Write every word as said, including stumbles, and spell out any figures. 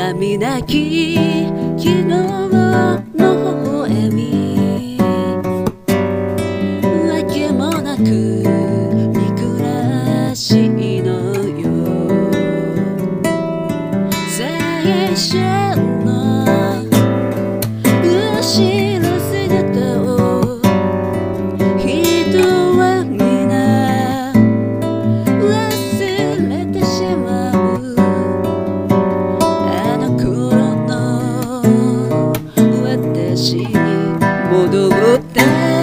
闇なき昨日の微笑みわけもなく見暮らしいのよ最初の後ろ姿を人は皆忘れてしまうあの頃の私に戻った